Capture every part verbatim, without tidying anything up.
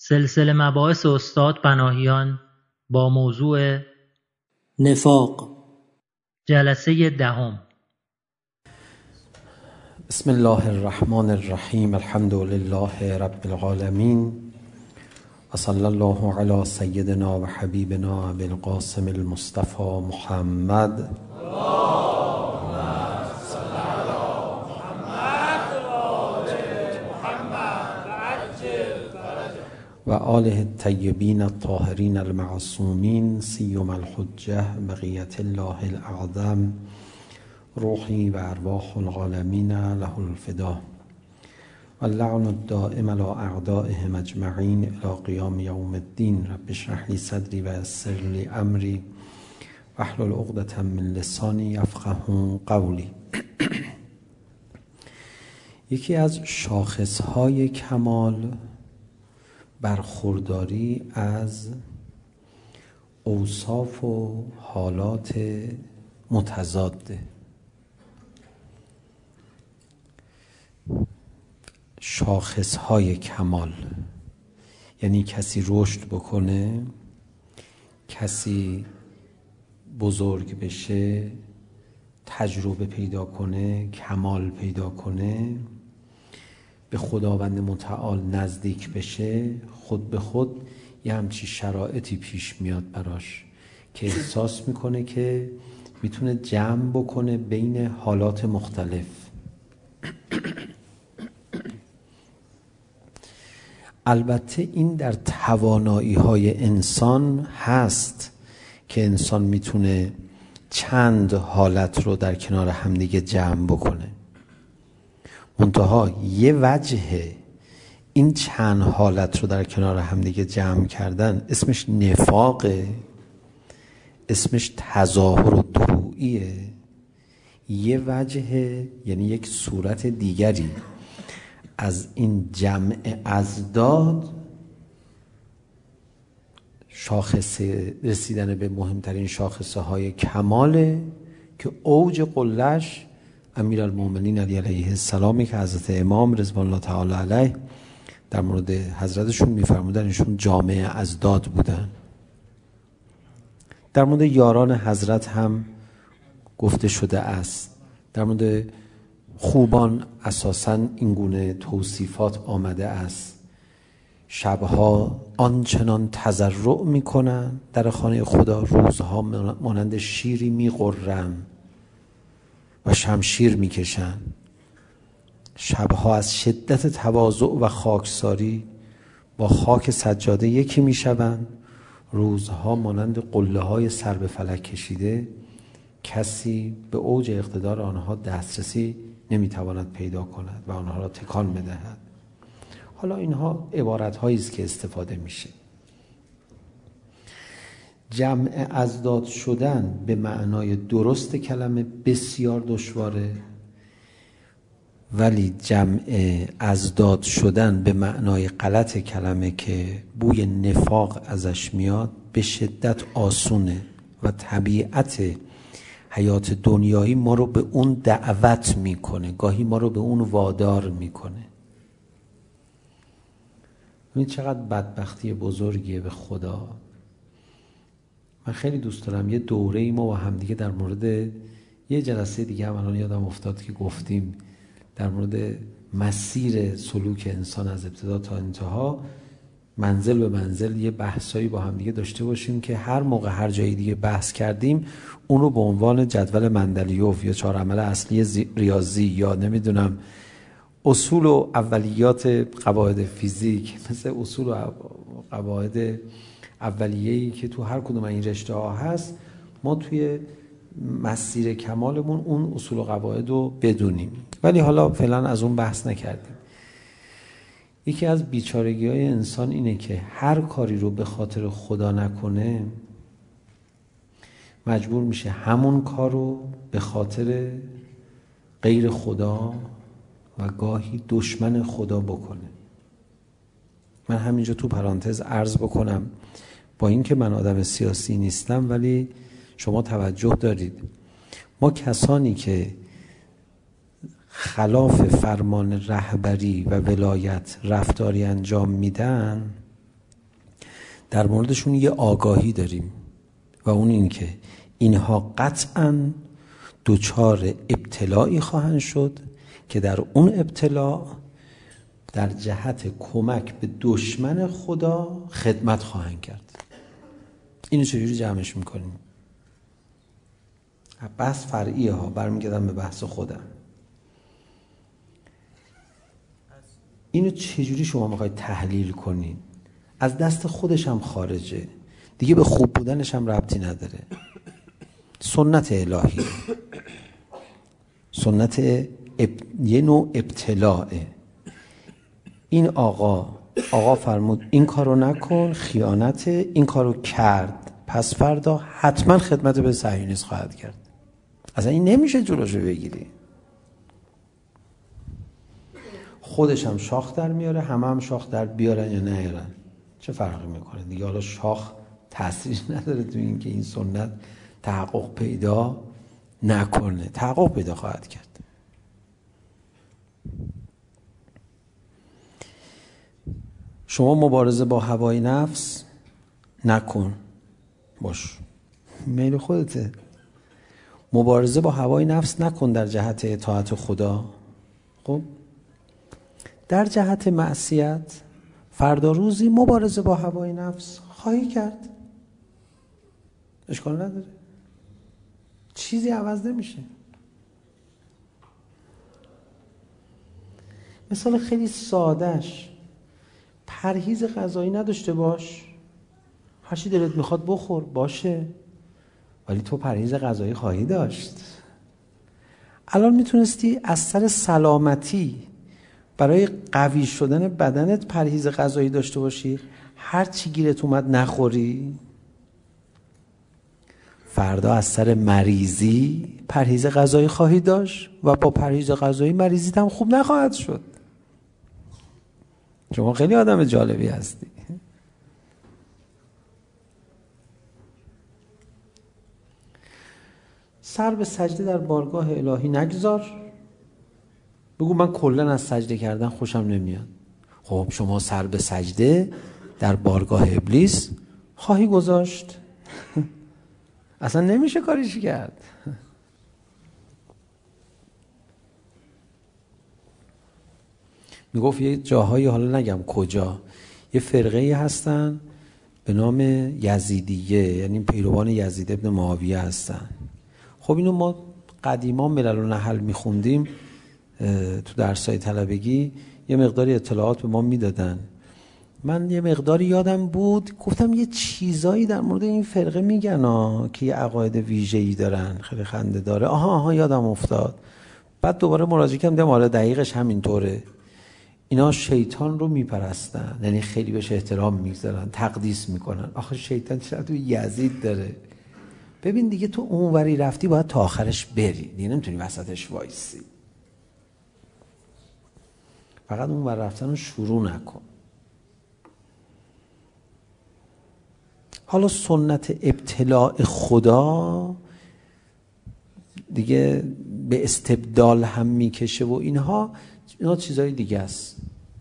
سلسله مباحث استاد پناهیان با موضوع نفاق. جلسه دهم. بسم الله الرحمن الرحیم. الحمد لله رب العالمین و صلی الله علی سیدنا و حبیبنا ابی القاسم المصطفى محمد و آله الطیبین الطاهرین المعصومین سیما الحجة بقیت الله الاعظم روحی و ارواح العالمین له الفدا و اللعن الدائم علی اعدائهم اجمعین الی قیام یوم الدین. رب اشرح لی صدری و یسر لی امری واحلل عقدة من لسانی یفقهوا قولی. یکی از شاخصهای کمال برخورداری از اوصاف و حالات متضاده. شاخصهای کمال یعنی کسی رشد بکنه، کسی بزرگ بشه، تجربه پیدا کنه، کمال پیدا کنه، به خداوند متعال نزدیک بشه، خود به خود یه همچی شرایطی پیش میاد براش که احساس میکنه که میتونه جمع بکنه بین حالات مختلف. البته این در توانایی های انسان هست که انسان میتونه چند حالت رو در کنار همدیگه جمع بکنه. منتها یه وجه این چند حالت رو در کنار همدیگه جمع کردن اسمش نفاقه، اسمش تظاهر و دروییه. یه وجه یعنی یک صورت دیگری از این جمع ازداد، شاخص رسیدن به مهمترین شاخصه های کماله که اوج قلش امیرالمومنین علی علیه السلامی که حضرت امام رضوان الله تعالی علیه در مورد حضرتشون میفرمودن ایشون جامع ازداد بودن. در مورد یاران حضرت هم گفته شده است. در مورد خوبان اساساً این گونه توصیفات آمده است. شبها آنچنان تضرع میکنن در خانه خدا، روزها مانند شیری میغرن و شمشیر میکشن. شبها از شدت تواضع و خاکساری با خاک سجاده یکی میشوند. روزها مانند قله های سر به فلک کشیده، کسی به اوج اقتدار آنها دسترسی نمیتواند پیدا کند و آنها را تکان بدهد. حالا اینها عبارت هایی است که استفاده میشه. جمع ازداد شدن به معنای درست کلمه بسیار دشواره، ولی جمع ازداد شدن به معنای غلط کلمه که بوی نفاق ازش میاد به شدت آسونه و طبیعت حیات دنیایی ما رو به اون دعوت میکنه، گاهی ما رو به اون وادار میکنه. این چقدر بدبختی بزرگیه به خدا. من خیلی دوست دارم یه دوره ای ما با هم دیگه در مورد یه جلسه دیگه هم الان یادم افتاد که گفتیم در مورد مسیر سلوک انسان از ابتدا تا انتها، منزل به منزل یه بحثایی با هم دیگه داشته باشیم که هر موقع هر جایی دیگه بحث کردیم اون رو به عنوان جدول مندلیوف یا چهار عمل اصلی ریاضی یا نمیدونم اصول و اولیات قواعد فیزیک، مثل اصول و قواعد اولیه‌ای که تو هر کدوم این رشته ها هست، ما توی مسیر کمالمون اون اصول و قواعد رو بدونیم. ولی حالا فعلا از اون بحث نکردیم. یکی از بیچارگی های انسان اینه که هر کاری رو به خاطر خدا نکنه، مجبور میشه همون کار رو به خاطر غیر خدا و گاهی دشمن خدا بکنه. من همینجا تو پرانتز عرض بکنم، با اینکه من آدم سیاسی نیستم ولی شما توجه دارید، ما کسانی که خلاف فرمان رهبری و ولایت رفتاری انجام میدن در موردشون یه آگاهی داریم و اون این که اینها قطعاً دوچار ابتلایی خواهند شد که در اون ابتلا در جهت کمک به دشمن خدا خدمت خواهند کرد. اینو چجوری جمعش میکنیم؟ بحث فرعیه ها، برمیگردم به بحث خودم. اینو چجوری شما میخواید تحلیل کنین؟ از دست خودش هم خارجه دیگه، به خوب بودنش هم ربطی نداره. سنت الهی، سنت اب... یه نوع ابتلاعه. این آقا آقا فرمود این کارو نکن، خیانت، این کارو کرد، پس فردا حتما خدمت به صهیونیست خواهد کرد. اصلا این نمیشه جلوشو بگیری. خودش هم شاخ در میاره، همه هم شاخ در بیارن یا نیارن، چه فرقی میکنه دیگه؟ حالا شاخ تأثیر نداره تو این که این سنت تحقق پیدا نکنه، تحقق پیدا خواهد کرد. شما مبارزه با هوای نفس نکن، باش، میل خودته. مبارزه با هوای نفس نکن در جهت اطاعت خدا. خب در جهت معصیت فردا روزی مبارزه با هوای نفس خواهی کرد، اشکال نداره، چیزی عوض نمیشه. مثال خیلی سادهش، پرهیز غذایی نداشته باش، هر چی دلت میخواد بخور، باشه، ولی تو پرهیز غذایی خواهی داشت. الان میتونستی از سر سلامتی برای قوی شدن بدنت پرهیز غذایی داشته باشی، هر چی گیرت اومد نخوری. فردا از سر مریضی پرهیز غذایی خواهی داشت و با پرهیز غذایی مریضیت هم خوب نخواهد شد. شما خیلی آدم جالبی هستی. سر به سجده در بارگاه الهی نگذار. بگو من کلا از سجده کردن خوشم نمیاد. خب شما سر به سجده در بارگاه ابلیس خواهی گذاشت. اصلا نمیشه کاریش کرد. میگفت یه جاهایی، حالا نگم کجا، یه فرقه‌ای هستن به نام یزیدیه، یعنی پیروان یزید ابن معاویه هستن. خب اینو ما قدیما ملل و نحل میخوندیم تو درسای طلبگی، یه مقداری اطلاعات به ما میدادن. من یه مقداری یادم بود، گفتم یه چیزایی در مورد این فرقه میگن ها که یه عقاید ویژه‌ای دارن، خیلی خنده داره. آها آها یادم افتاد. بعد دوباره مراجعه کردم، دیدم آره دقیقش همینطوره. اینا شیطان رو میپرستن، یعنی خیلی بهش احترام میگذارن، تقدیس میکنن. آخه شیطان چرا تو یزید داره؟ ببین دیگه تو اونوری رفتی باید تا آخرش بری، دیگه نمیتونی وسطش وایسی. فقط اونور رفتن رو شروع نکن. حالا سنت ابتلاع خدا دیگه به استبدال هم میکشه و اینها اینا چیزای دیگه است.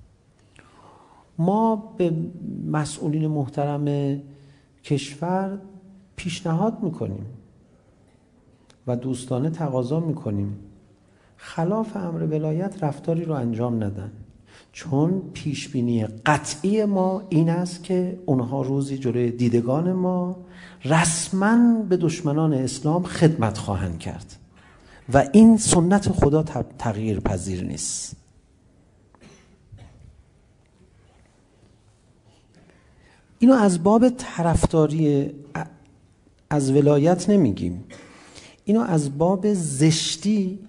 ما به مسئولین محترم کشور پیشنهاد میکنیم و دوستانه تقاضا میکنیم خلاف امر ولایت رفتاری رو انجام ندن، چون پیشبینی قطعی ما این است که اونها روزی جلوی دیدگان ما رسما به دشمنان اسلام خدمت خواهند کرد و این سنت خدا تغییر پذیر نیست. اینو از باب طرفداری از ولایت نمیگیم، اینو از باب زشتی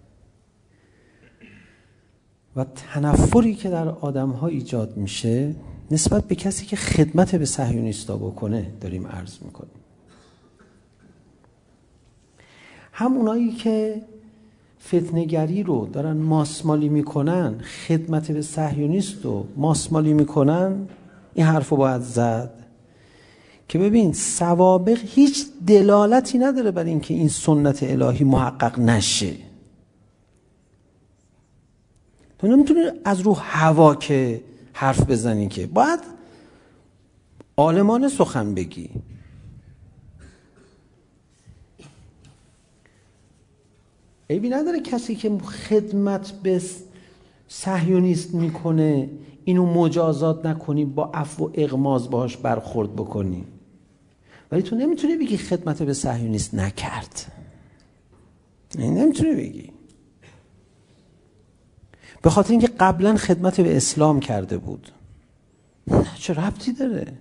و تنفری که در آدم‌ها ایجاد میشه نسبت به کسی که خدمت به صهیونیستا بکنه داریم عرض میکنیم. هم اونایی که فتنه‌گری رو دارن ماسمالی میکنن، خدمت به صهیونیست رو ماسمالی میکنن، این حرفو باید زد که ببین سوابق هیچ دلالتی نداره بر اینکه این سنت الهی محقق نشه. تو نمیتونی از رو هوا که حرف بزنی، که باید عالمانه سخن بگی. عیبی نداره کسی که خدمت به صهیونیست میکنه اینو مجازات نکنی، با عفو و اغماض باهاش برخورد بکنی، ولی تو نمیتونی بگی خدمت به صهیونیست نکرد. این نمیتونی بگی، به خاطر اینکه قبلا خدمت به اسلام کرده بود. نه، چه ربطی داره؟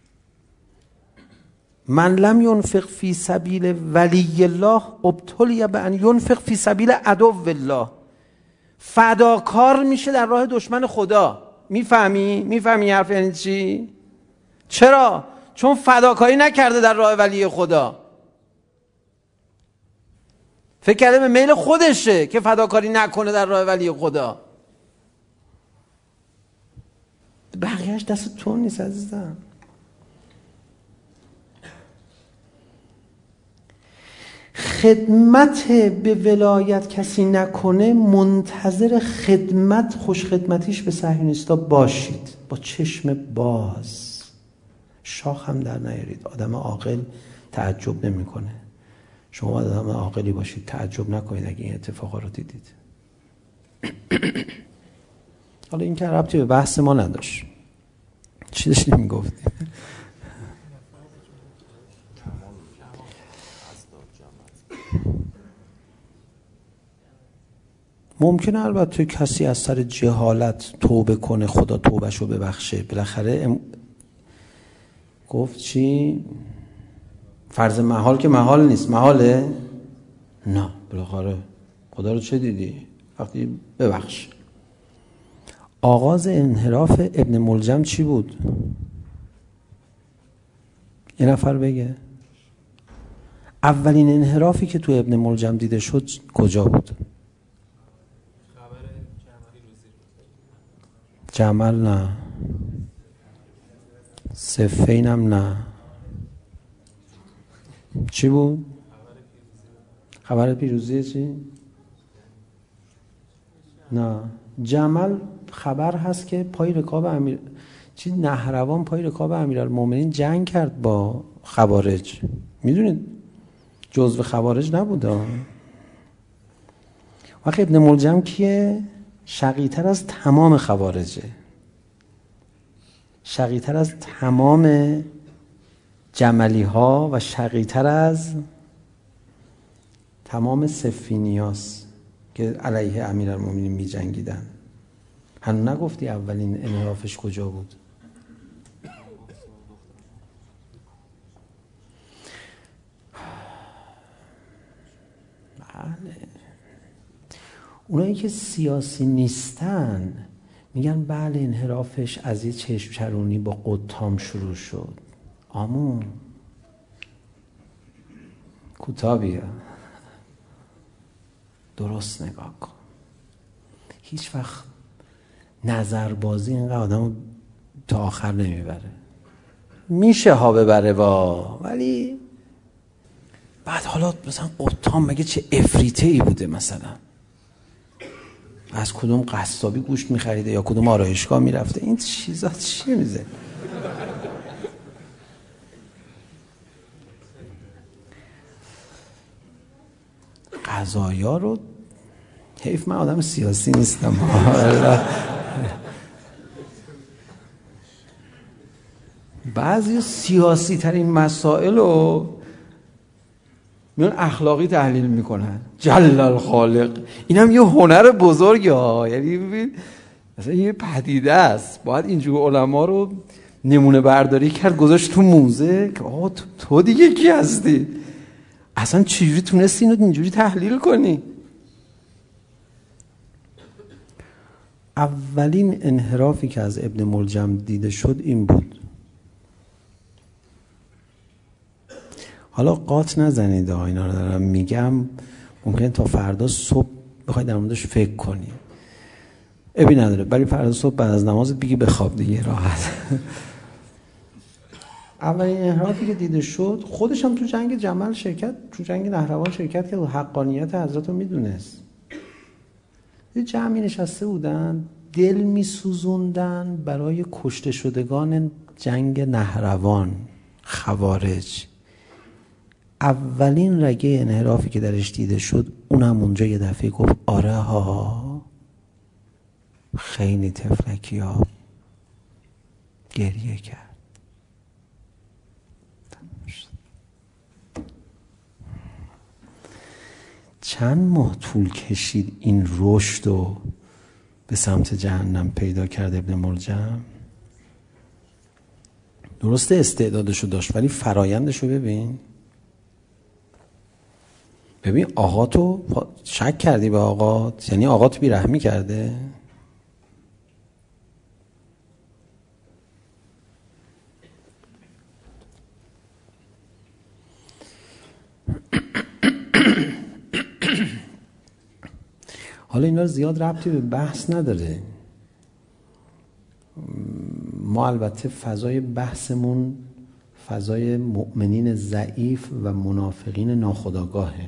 من لم ینفق فی سبیل ولی الله ابتلی بان ینفق فی سبیل عدو الله. فداکار میشه در راه دشمن خدا. میفهمی؟ میفهمی حرف یعنی چی؟ چرا؟ چون فداکاری نکرده در راه ولی خدا. فکر کرده به میل خودشه که فداکاری نکنه در راه ولی خدا. بقیهش دست تو نیست عزیزم. خدمت به ولایت کسی نکنه، منتظر خدمت خوش خدمتیش به صهیونیستا باشید با چشم باز. شاخ هم در نیارید. آدم عاقل تعجب نمیکنه. شما باید آدم عاقلی باشید، تعجب نکنید اگه این اتفاقا رو دیدید. حالا این که ربطی به بحث ما نداشت. چی داشتیم میگفتیم؟ ممکنه البته کسی از سر جهالت توبه کنه، خدا توبهشو ببخشه. بالاخره ام... گفت چی؟ فرض محال که محال نیست. محاله؟ نه، بالاخره خدا رو چه دیدی؟ وقتی ببخش. آغاز انحراف ابن ملجم چی بود؟ یه نفر بگه. اولین انحرافی که تو ابن ملجم دیده شد کجا بود؟ جمل نه، صفین هم نه. چی بود؟ خبر پیروزی چی؟ نه، جمل خبر هست که پای رکاب امیر چی نهروان پای رکاب امیرالمومنین جنگ کرد با خوارج. میدونید جزو خوارج نبود. وقتی ابن ملجم کیه؟ شقی‌تر از تمام خوارجه، شقی‌تر از تمام جملی ها و شقی‌تر از تمام صفینیاست که علیه امیرالمومنین می جنگیدن. هنوز نگفتی اولین انحرافش کجا بود؟ بله، اونایی که سیاسی نیستن میگن بله انحرافش از یه چشم چرونی با قطام شروع شد. آمون کوتابیه، درست نگاه کن. هیچ وقت نظربازی اینقدر آدم تا آخر نمیبره. میشه ها ببره با، ولی بعد حالا مثلا قطام مگه چه افریته ای بوده، مثلا از کدوم قصابی گوشت میخریده یا کدوم آرایشگاه میرفته، این چیزا چیه میزه؟ قضایا رو حیف من آدم سیاسی نیستم. بعضی سیاسی ترین مسائل رو میان اخلاقی تحلیل میکنن. جل الخالق. این هم یه هنر بزرگه ها، یعنی ببین مثلا یه پدیده است، باید اینجور علما رو نمونه برداری کرد گذاشت تو موزه که آه تو, تو دیگه کی هستی؟ اصلا چجوری تونستی اینو اینجوری تحلیل کنی؟ اولین انحرافی که از ابن ملجم دیده شد این بود. حالا قاط نزنید، اینا رو دارم میگم، ممکنه تا فردا صبح بخوای در موردش فکر کنی، ابی نداره، ولی فردا صبح بعد از نماز بگی بخواب دیگه راحت. اولین انحرافی که دیده شد، خودش هم تو جنگ جمل شرکت، تو جنگ نهروان شرکت کرد و حقانیت حضرت رو میدونست. یه جمعی نشسته بودن، دل میسوزوندن برای کشته شدگان جنگ نهروان، خوارج. اولین رگه انحرافی که درش دیده شد اونم اونجا یه دفعه گفت آره ها، خیلی تفلکی ها، گریه کرد. چند ماه طول کشید این رشد رو به سمت جهنم پیدا کرد ابن ملجم؟ درسته استعدادشو داشت ولی فرایندشو ببین. ببین آقاتو شک کردی به آقات؟ یعنی آقات بیرحمی کرده؟ حالا اینا زیاد ربطی به بحث نداره. ما البته فضای بحثمون فضای مؤمنین ضعیف و منافقین ناخودآگاهه.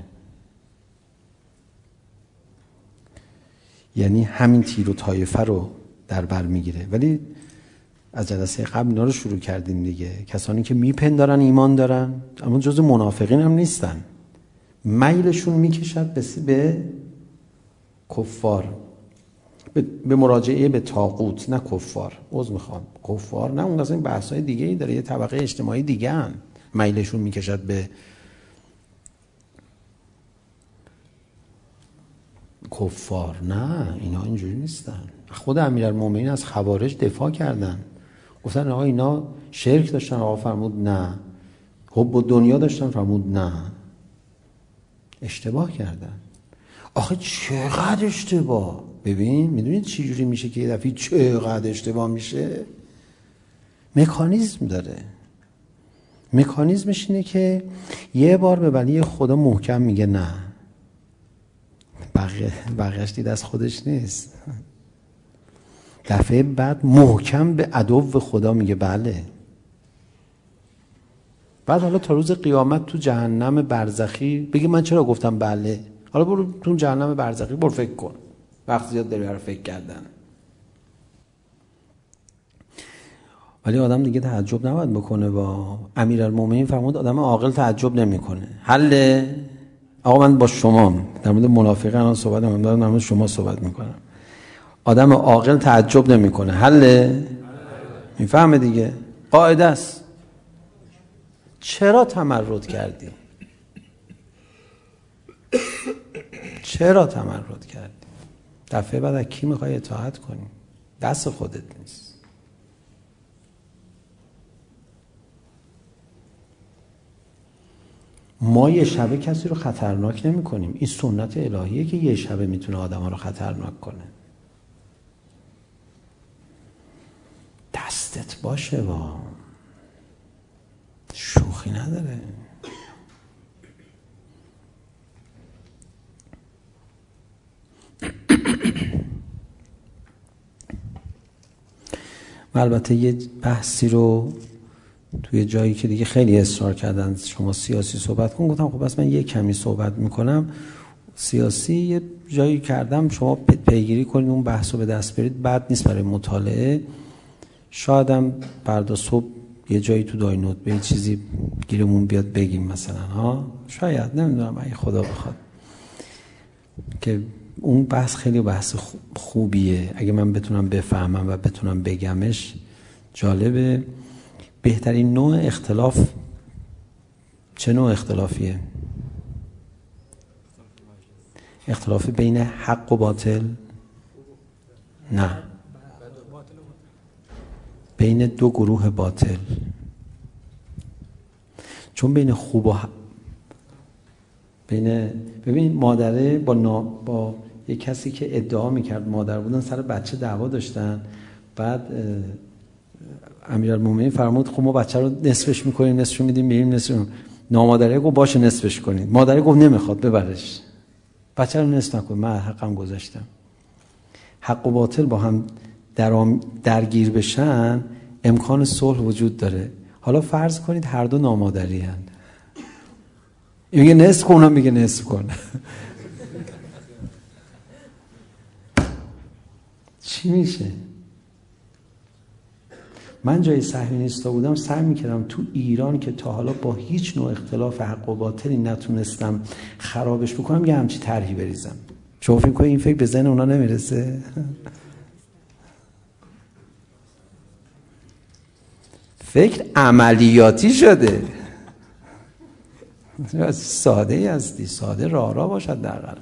یعنی همین تیر و طایفه رو در بر میگیره. ولی از جلسه قبل اینا رو شروع کردیم دیگه. کسانی که میپندارن ایمان دارن اما جز منافقین هم نیستن، میلشون میکشد به کفار، به مراجعه به طاغوت، نه کفار. عذر میخوام، کفار نه، اون اصلا بحث‌های دیگه ای داره، یه طبقه اجتماعی دیگه ان میلشون میکشد به کفار. نه اینا اینجوری نیستن. خود امیرالمومنین از خوارج دفاع کردن، گفتن آقا اینا شرک داشتن، آقا فرمود نه. حب و دنیا داشتن، فرمود نه. اشتباه کردن. آخه چقدر اشتباه. ببین میدونید چی جوری میشه که یه دفعه چقدر اشتباه میشه؟ مکانیزم داره. مکانیزمش اینه که یه بار به ولی خدا محکم میگه نه، بقیه بقیهش دید از خودش نیست. دفعه بعد محکم به عدو خدا میگه بله. بعد حالا تا روز قیامت تو جهنم برزخی بگی من چرا گفتم بله. حالا برو تو جهنم برزخی برو فکر کن، وقت زیاد داری برای فکر کردن. ولی آدم دیگه تعجب نباید بکنه. با امیرالمومنین فرمود آدم عاقل تعجب نمیکنه. حله آقا من با شما در مورد منافقان صحبت نمی‌کنم، دارم در مورد شما صحبت میکنم. آدم عاقل تعجب نمیکنه. حله میفهمه دیگه، قاعده است. چرا تمرد کردی؟ چرا تمرد کردی؟ دفعه بعد از کی میخوای اطاعت کنی؟ دست خودت نیست. ما یه شبه کسی رو خطرناک نمی کنیم. این سنت الهیه که یه شبه میتونه آدم ها رو خطرناک کنه. دستت باشه، با شوخی نداره. البته یه بحثی رو توی جایی که دیگه خیلی اصرار کردن شما سیاسی صحبت کن، گفتم خب بس من یه کمی صحبت میکنم. سیاسی یه جایی کردم، شما پیگیری کنید اون بحث رو به دست برید، بد نیست برای مطالعه. شایدم فردا صبح یه جایی تو داینوت به یه چیزی گیرمون بیاد بگیم مثلا ها، شاید، نمیدونم، اگه خدا بخواد. که اون بحث خیلی بحث خوبیه، اگه من بتونم بفهمم و بتونم بگمش جالبه. بهترین نوع اختلاف چه نوع اختلافیه؟ اختلاف بین حق و باطل؟ نه، بین دو گروه باطل. چون بین خوب و حق، بین ببین مادره با نا... با یک کسی که ادعا میکرد مادر بودن سر بچه دعوا داشتن. بعد امیرالمومنین فرمود خب ما بچه رو نصفش میکنیم، نصفش میدیم میریم، نصفش. نامادره گفت باشه نصفش کنید. مادره گفت نمیخواد ببرش، بچه رو نصف نکن، من حقم گذاشتم. حق و باطل با هم در درگیر بشن امکان صلح وجود داره. حالا فرض کنید هر دو نامادری هستند، این میگه نصف کن، اونم میگه نصف کن. چی میشه؟ من جای صهیونیستا بودم سعی میکردم تو ایران که تا حالا با هیچ نوع اختلاف حق و باطلی نتونستم خرابش بکنم یه همچی طرحی بریزم. شما فکر کنید این فکر به ذهن اونا نمیرسه؟ فکر عملیاتی شده. ساده ای هستی، ساده راه راه باشد در قلب.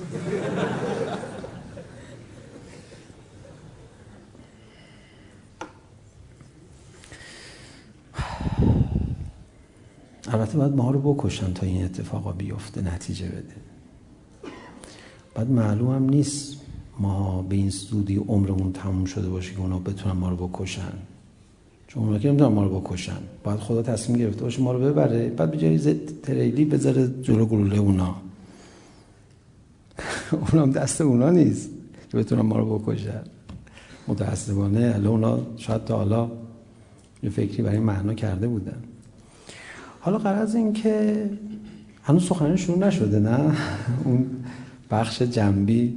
البته باید ما رو بکشن تا این اتفاقا بیفته نتیجه بده. بعد معلوم هم نیست ما به این زودی عمرمون تموم شده باشه که اونا بتونن ما رو بکشن، چون اونا که نمیتونن ما رو بکشن. باید خدا تصمیم گرفته باشه ما رو ببره، بعد به جای تریلی بذاره جلو گلوله اونا. اونا هم دست اونا نیست که بتونن ما رو بکشن. متاسفانه الان اونا شاید تا حالا یه فکری برای معنا کرده بودن. حالا غرض این که هنوز سخنرانی شروع نشده، نه؟ اون بخش جنبی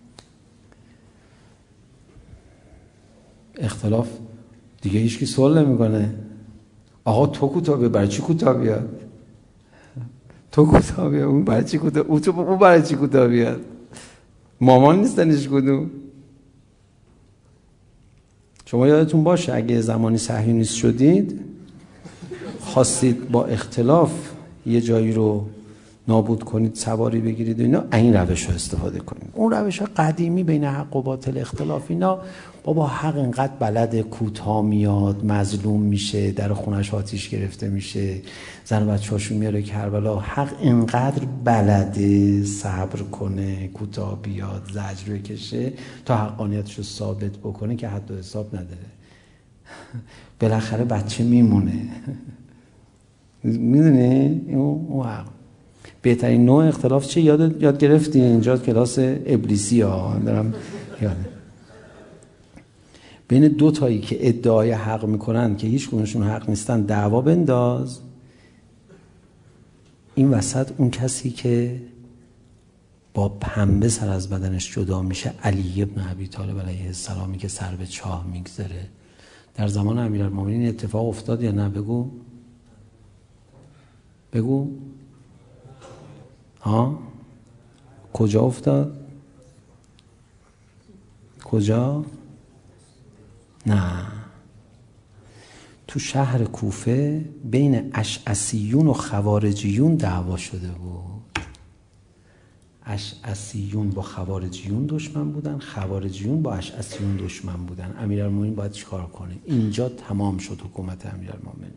اختلاف دیگه هیچکی سوال نمیکنه. آقا تو کوتاه بیا، برای چی کوتاه بیاد؟ تو کوتاه بیا، اون برای چی کوتاه؟ اون تو اون برای چی کوتاه بیاد؟ مامان نیستنش کدوم؟ شما یادتون باشه اگه زمانی صهیونیست شدید خواستید با اختلاف یه جایی رو نابود کنید، سواری بگیرید و اینا، این روش رو استفاده کنید. اون روش قدیمی بین حق و باطل اختلاف اینا، بابا حق اینقدر بلده کوتاه میاد، مظلوم میشه، در خونش آتیش گرفته میشه، زن و بچه‌هاشو میاره کربلا، حق اینقدر بلده صبر کنه، کوتاه بیاد، زجر بکشه تا حقانیتش رو ثابت بکنه که حد و حساب نداره. بالاخره بچه میمونه. میدونی اون حق. بهترین نوع اختلاف چه یاد یاد گرفتی اینجا کلاس ابلیسی ها دارم یاد. بین دو تایی که ادعای حق میکنن که هیچ کدومشون حق نیستن دعوا بنداز، این وسط اون کسی که با پنبه سر از بدنش جدا میشه علی ابن ابی طالب علیه السلامی که سر به چاه میگذره. در زمان امیرالمومنین اتفاق افتاد یا نه؟ بگو بگو ها کجا افتاد؟ کجا؟ نه، تو شهر کوفه بین اشعثیون و خوارجیون دعوا شده بود. اشعثیون با خوارجیون دشمن بودن، خوارجیون با اشعثیون دشمن بودن. امیرالمومنین باید چیکار کنه؟ اینجا تمام شد حکومت امیرالمومنین.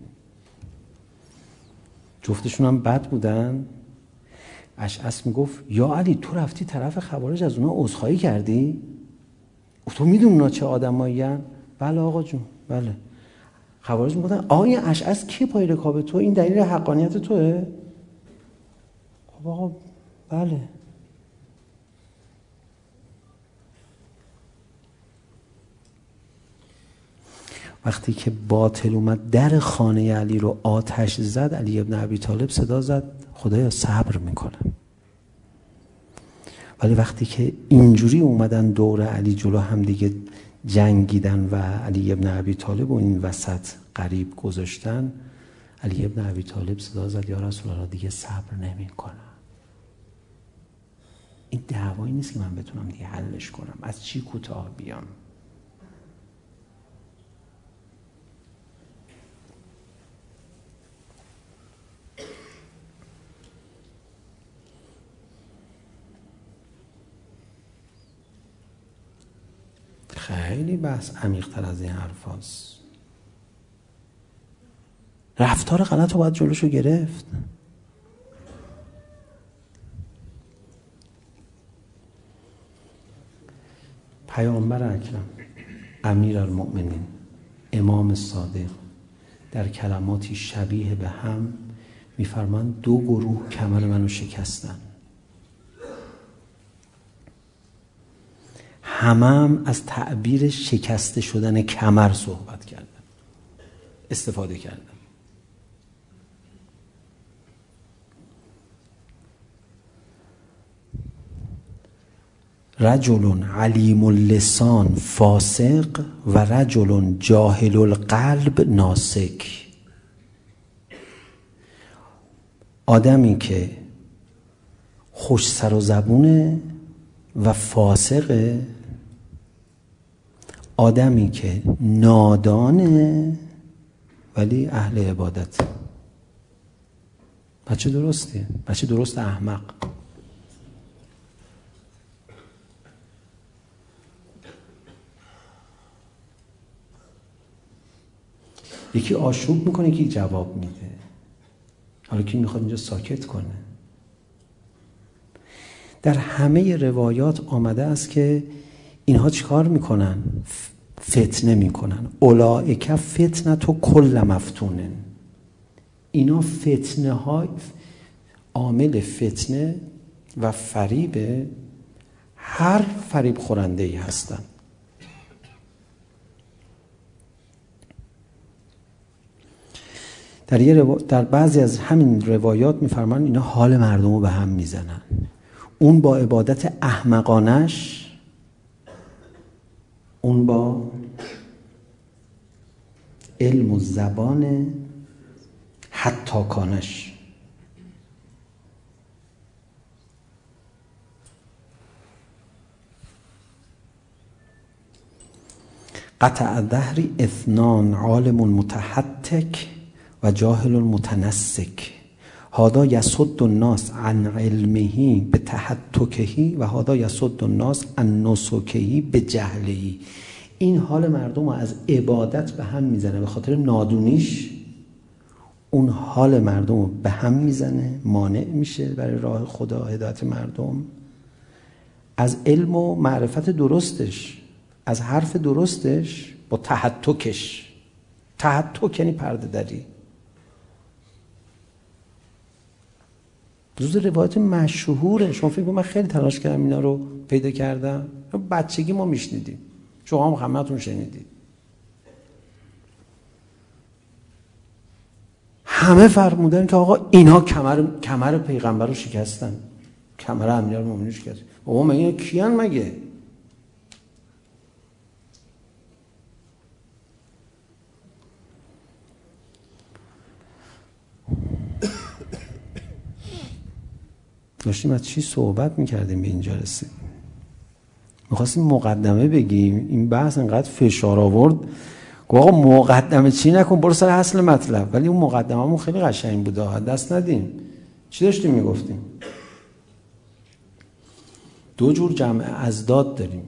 جفتشون هم بد بودن. اشعث میگفت یا علی تو رفتی طرف خوارج از اونا عذرخواهی کردی؟ تو میدونی اونا چه آدمایی ان؟ بله آقا جون بله. خوارج میگفتن آقا این اشعث کی پای رکاب تو؟ این دلیل حقانیت توئه؟ خب آقا بله. وقتی که باطل اومد در خانه علی رو آتش زد، علی ابن ابی طالب صدا زد خدایا صبر میکنم. ولی وقتی که اینجوری اومدن دور علی جلو هم دیگه جنگیدن و علی ابن ابی طالب و این وسط قریب گذاشتن، علی ابن ابی طالب صدا زد یا رسول الله دیگه صبر نمیکنم. این دعوایی نیست که من بتونم دیگه حلش کنم. از چی کوتاه بیام؟ خیلی بحث عمیق‌تر از این حرف هست. رفتار غلط رو باید جلوشو گرفت. پیامبر اکرم امیرالمؤمنین امام صادق در کلماتی شبیه به هم میفرمایند دو گروه کمر منو شکستن. همه هم از تعبیر شکسته شدن کمر صحبت کردن، استفاده کردن. رجل علیم اللسان فاسق و رجل جاهل القلب ناسک. آدمی که خوش سر و زبونه و فاسقه، آدمی که نادانه ولی اهل عبادت. بچه درسته؟ بچه درست احمق. یکی آشوب میکنه، یکی جواب میده. حالا کی میخواد اینجا ساکت کنه؟ در همه روایات آمده است که اینها چیکار میکنن؟ فتنه میکنن. اولئک فتنه تو کل مفتونن. اینا فتنه های عامل فتنه و فریب هر فریب خورنده ای هستن. در, یه رو... در بعضی از همین روایات میفرمان اینا حال مردم رو به هم میزنن. اون با عبادت احمقانش، اون با علم و زبان حتی کانش. قطع دهری اثنان عالم متحتک و جاهل متنسک. هذا یصد الناس عن علمه به تحتکه و هذا یصد الناس عن نسکه به جهله. این حال مردم رو از عبادت به هم میزنه به خاطر نادونیش، اون حال مردم رو به هم میزنه، مانع میشه برای راه خدا، هدایت مردم. از علم و معرفت درستش، از حرف درستش با تحتکش. تحتک یعنی پرده دری. جز روایت مشهوره. شما فکر کنید من خیلی تلاش کردم اینا رو پیدا کردم؟ بچگی ما میشنیدیم، شما هم همتون شنیدید. همه فرمودن که آقا اینها کمر کمر پیغمبر رو شکستن، کمر امیرالمومنین رو شکستن. بابا من اینا کیان مگه؟ داشتیم از چی صحبت میکردیم به اینجا رسیدیم. میخواستیم مقدمه بگیم، این بحث انقدر فشار آورد که آقا مقدمه چی نکن، برو سر اصل مطلب. ولی اون مقدمه‌مون خیلی قشنگ بود، دست ندیم. چی داشتیم میگفتیم؟ دو جور جمع ازداد داریم.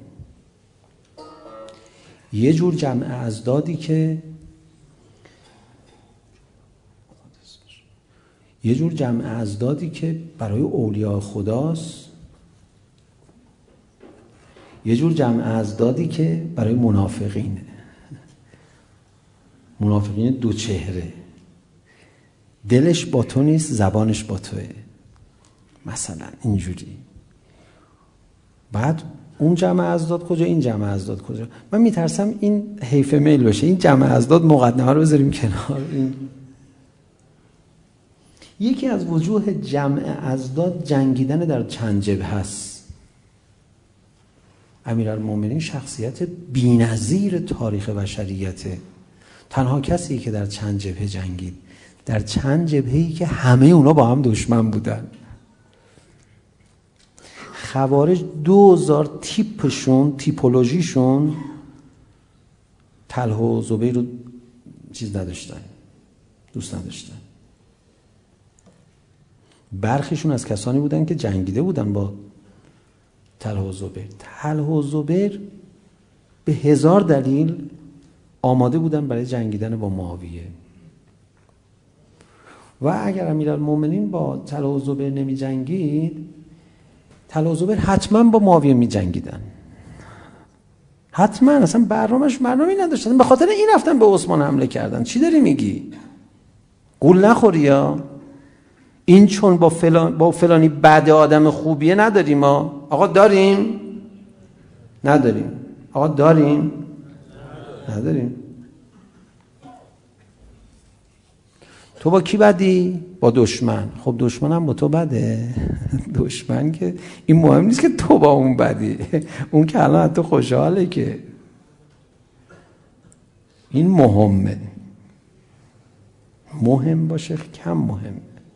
یه جور جمع ازدادی که یه جور جمع ازدادی که برای اولیاء خداست، یه جور جمع ازدادی که برای منافقینه. منافقین دو چهره، دلش با تو نیست، زبانش با توه، مثلا اینجوری. بعد اون جمع ازداد کجا، این جمع ازداد کجا؟ من میترسم این حیف میل بشه، این جمع ازداد مقدمه رو بذاریم کنار. این یکی از وجوه جمع ازداد جنگیدن در چند جبهه هست. امیرالمومنین شخصیت بی‌نظیر تاریخ بشریته. تنها کسی که در چند جبهه جنگید، در چند جبهه‌ای که همه اونا با هم دشمن بودن. خوارج دوزار تیپشون، تیپولوژیشون طلحه و زبیر رو چیز نداشتن، دوست نداشتن. برخیشون از کسانی بودن که جنگیده بودن با طلحه و زبیر. طلحه و زبیر به هزار دلیل آماده بودن برای جنگیدن با معاویه. و اگر امیرالمومنین با طلحه و زبیر نمی جنگید، طلحه و زبیر حتما با معاویه می جنگیدن. حتما. اصلا برنامه‌اش برنامه‌ای نداشتن. به خاطر این رفتن به عثمان حمله کردن. چی داری میگی؟ گول نخوری یا این چون با فلان با فلانی بد آدم خوبیه نداریم ما. آقا داریم؟ نداریم. آقا داریم؟ نداریم. تو با کی بدی؟ با دشمن. خب دشمنم با تو بده؟ دشمن که این مهم نیست که تو با اون بدی، اون که الان تو خوشحاله، که این مهمه. مهم باشه کم مهمه،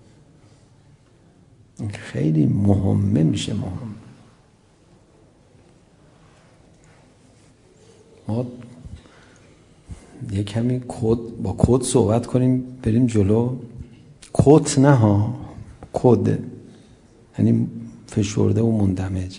این خیلی مهمه میشه مهم. ما یه کمی کد با کد صحبت کنیم بریم جلو. کد نه ها، کد یعنی فشرده و مندمج.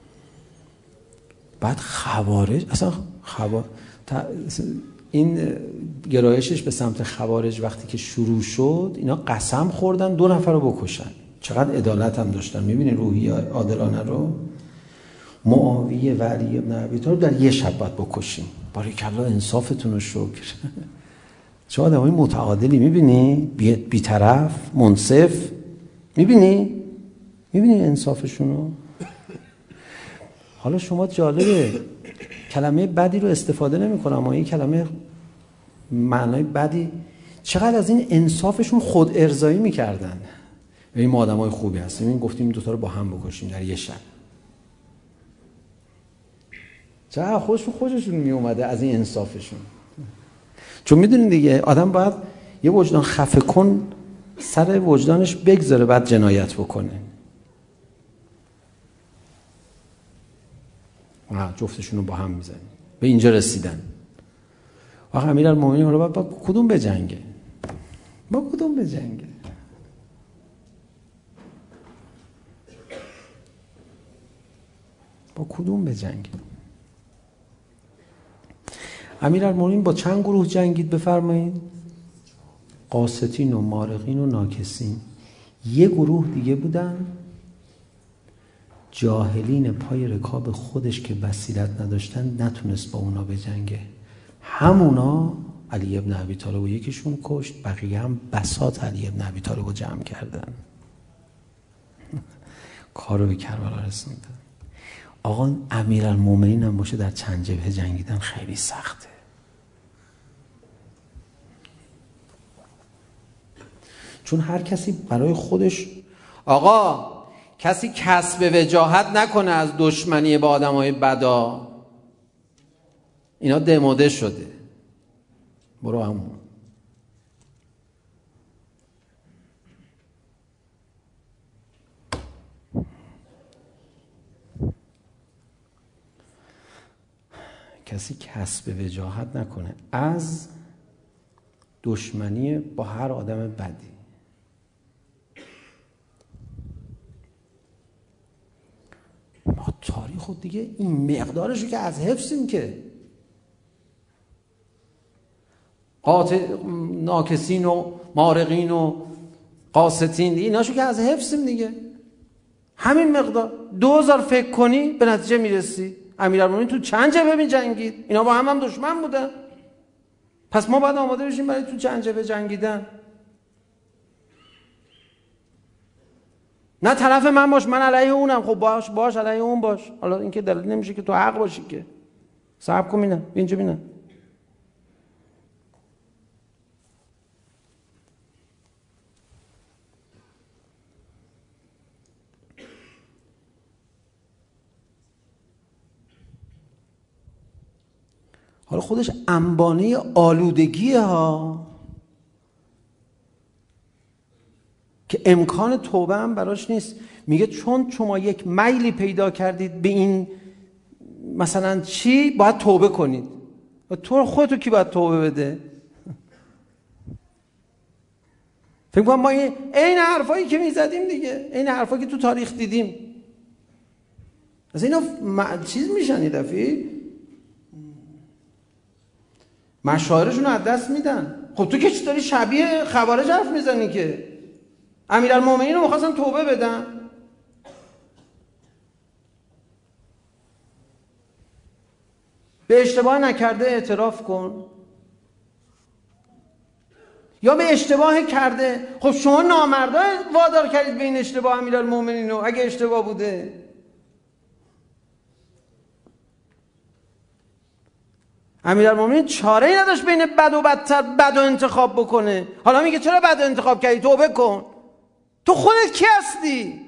بعد خوارج، اصلا خوارج این گرایشش به سمت خوارج وقتی که شروع شد، اینا قسم خوردن دو نفر رو بکشن. چقدر عدالت هم داشتن. میبینی روحی عادلانه رو. معاویه و علی بن ابی طالب در یه شب باید بکشیم. باریکالله انصافتون رو شکر. چه آدمای متعادلی. میبینی بی, بی طرف منصف. میبینی میبینی انصافشون رو. حالا شما جالبه کلمه بدی رو استفاده نمی‌کنم، اما این کلمه معنای بدی، چقدر از این انصافشون خود ارضایی می‌کردن. این ما آدمای خوبی هستیم، این گفتیم این دو تا رو با هم بکشیم در یه شب. چقدر خوششون خوششون می اومده از این انصافشون. چون میدونین دیگه آدم باید یه وجدان خفه کن سر وجدانش بگذاره بعد جنایت بکنه. آه جفتشون رو با هم میزنیم. به اینجا رسیدن. آخه امیرالمومنین حالا باید با کدوم بجنگه؟ با کدوم بجنگه؟ با کدوم بجنگه؟ امیرالمومنین با چند گروه جنگید بفرمایید؟ قاسطین و مارقین و ناکسین. یه گروه دیگه بودن جاهلین پای رکاب خودش که بصیرت نداشتن، نتونست با اونا بجنگه. همونا علی بن ابی طالب و یکیشون کشت، بقیه هم بساط علی بن ابی طالب رو جمع کردن. کارو به کربلا رسوندن. آقا امیرالمومنین هم باشه در چند جبهه جنگیدن خیلی سخته. چون هر کسی برای خودش، آقا کسی کسب وجاهت نکنه از دشمنی با آدمای بدا، اینا دموده شده. برو همون. کسی کسب وجاهت نکنه از دشمنی با هر آدم بدی. ما تاریخ خود دیگه این مقدارشو که از حفظیم، که قاطع ناکسین و مارقین و قاسطین ایناشو که از حفظیم دیگه. همین مقدار دو هزار فکر کنی به نتیجه میرسی. امیرالمومنین تو چند جبهه می جنگید؟ اینا با هم هم دشمن بودن. پس ما باید آماده بشیم برای تو چند جبهه جنگیدن. نه طرف من باش، من علیه اونم. خب باش باش علیه اون باش. حالا این که دلیل نمیشه که تو حق باشی که. صبر کن ببینم اینجا ببینم. حالا خودش انبانه آلودگیه ها، که امکان توبه هم براش نیست. میگه چون شما یک میلی پیدا کردید به این مثلا چی، باید توبه کنید. و تو خودتو کی باید توبه بده؟ فکر کنم ما این این حرفایی که میزدیم دیگه، این حرفایی که تو تاریخ دیدیم، از اینا م... چیز میشن یه دفعه مشاعرشون رو از دست میدن. خب تو که چی داری شبیه خوارج حرف میزنی؟ که امیرالمومنین رو میخواستن توبه بدن. به اشتباه نکرده اعتراف کن، یا به اشتباه کرده. خب شما نامردا وادار کردید به این اشتباه امیرالمومنین رو، اگه اشتباه بوده. امیرالمومنین چاره ای نداشت بین بد و بدتر بد و انتخاب بکنه. حالا میگه چرا بد انتخاب کردی؟ توبه کن. تو خودت کی هستی؟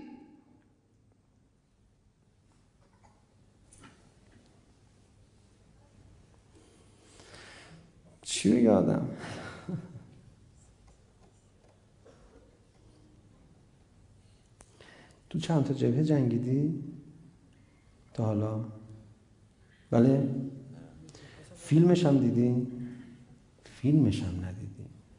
چی میگه آدم؟ تو چند تا جبهه جنگیدی تا حالا؟ بله؟ فیلمش هم دیدی؟ فیلمش هم ندیدی.